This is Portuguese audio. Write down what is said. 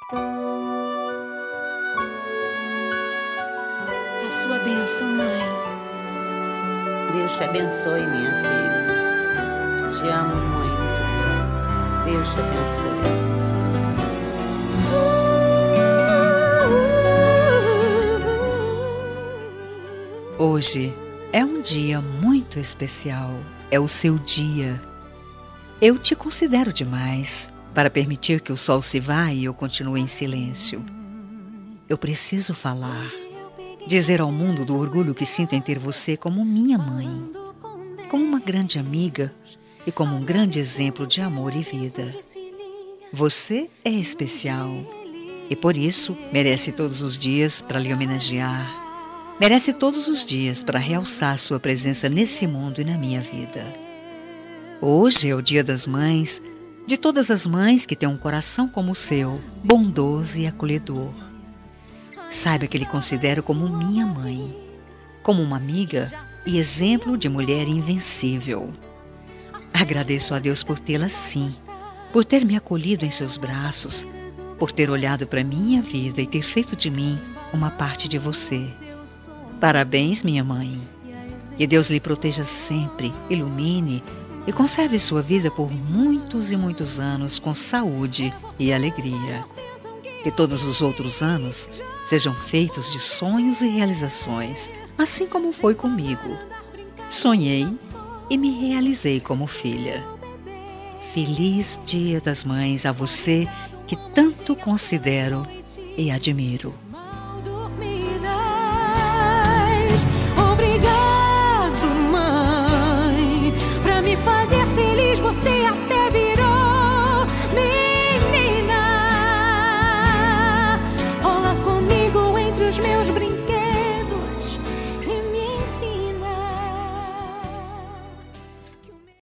A sua bênção, mãe. Deus te abençoe, minha filha. Te amo muito. Deus te abençoe. Hoje é um dia muito especial. É o seu dia. Eu te considero demais para permitir que o sol se vá e eu continue em silêncio. Eu preciso falar, dizer ao mundo do orgulho que sinto em ter você como minha mãe, como uma grande amiga e como um grande exemplo de amor e vida. Você é especial e por isso merece todos os dias para lhe homenagear. Merece todos os dias para realçar sua presença nesse mundo e na minha vida. Hoje é o Dia das Mães, de todas as mães que têm um coração como o seu, bondoso e acolhedor. Saiba que lhe considero como minha mãe, como uma amiga e exemplo de mulher invencível. Agradeço a Deus por tê-la assim, por ter me acolhido em seus braços, por ter olhado para minha vida e ter feito de mim uma parte de você. Parabéns, minha mãe. Que Deus lhe proteja sempre, ilumine e conserve sua vida por muitos e muitos anos com saúde e alegria. Que todos os outros anos sejam feitos de sonhos e realizações, assim como foi comigo. Sonhei e me realizei como filha. Feliz Dia das Mães a você que tanto considero e admiro.